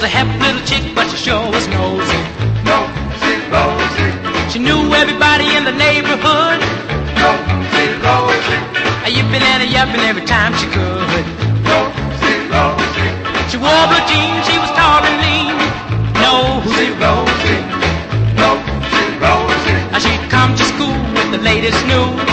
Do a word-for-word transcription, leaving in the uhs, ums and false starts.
was a hep little chick, but she sure was nosy. Nosy Rosie. She knew everybody in the neighborhood. Nosy Rosie. A yipping and a yapping every time she could. Nosy Rosie. She wore blue jeans, she was tall and lean. Nosy Rosie. Nosy Rosie. She'd come to school with the latest news.